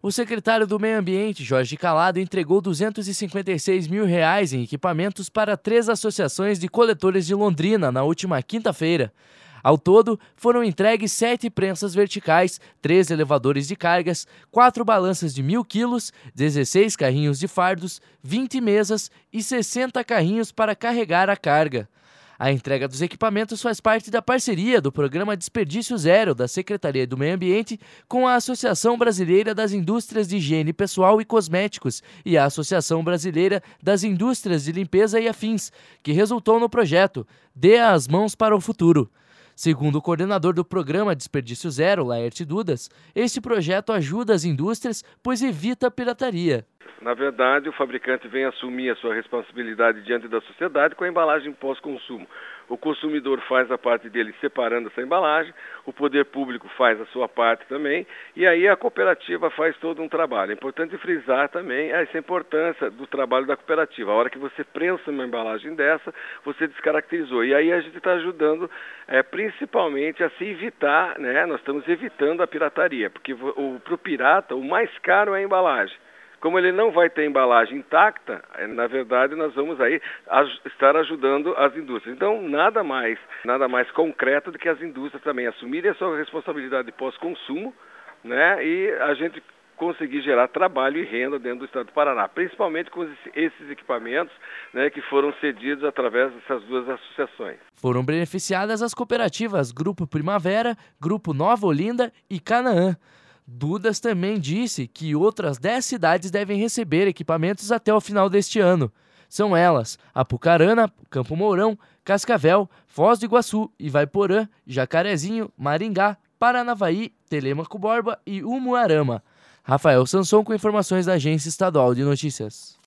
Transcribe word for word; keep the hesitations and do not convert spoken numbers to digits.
O secretário do Meio Ambiente, Jorge Calado, entregou duzentos e cinquenta e seis mil reais em equipamentos para três associações de coletores de Londrina na última quinta-feira. Ao todo, foram entregues sete prensas verticais, três elevadores de cargas, quatro balanças de mil quilos, dezesseis carrinhos de fardos, vinte mesas e sessenta carrinhos para carregar a carga. A entrega dos equipamentos faz parte da parceria do Programa Desperdício Zero da Secretaria do Meio Ambiente com a Associação Brasileira das Indústrias de Higiene Pessoal e Cosméticos e a Associação Brasileira das Indústrias de Limpeza e Afins, que resultou no projeto Dê as Mãos para o Futuro. Segundo o coordenador do Programa Desperdício Zero, Laerte Dudas, este projeto ajuda as indústrias, pois evita a pirataria. Na verdade, o fabricante vem assumir a sua responsabilidade diante da sociedade com a embalagem pós-consumo. O consumidor faz a parte dele separando essa embalagem, o poder público faz a sua parte também, e aí a cooperativa faz todo um trabalho. É importante frisar também essa importância do trabalho da cooperativa. A hora que você prensa uma embalagem dessa, você descaracterizou. E aí a gente está ajudando é, principalmente a se evitar, né? Nós estamos evitando a pirataria, porque para o pirata o mais caro é a embalagem. Como ele não vai ter embalagem intacta, na verdade nós vamos aí estar ajudando as indústrias. Então nada mais, nada mais concreto do que as indústrias também assumirem a sua responsabilidade de pós-consumo, né? E a gente conseguir gerar trabalho e renda dentro do estado do Paraná, principalmente com esses equipamentos, né, que foram cedidos através dessas duas associações. Foram beneficiadas as cooperativas Grupo Primavera, Grupo Nova Olinda e Canaã. Dudas também disse que outras dez cidades devem receber equipamentos até o final deste ano. São elas Apucarana, Campo Mourão, Cascavel, Foz do Iguaçu, Ivaiporã, Jacarezinho, Maringá, Paranavaí, Telêmaco Borba e Umuarama. Rafael Sanson com informações da Agência Estadual de Notícias.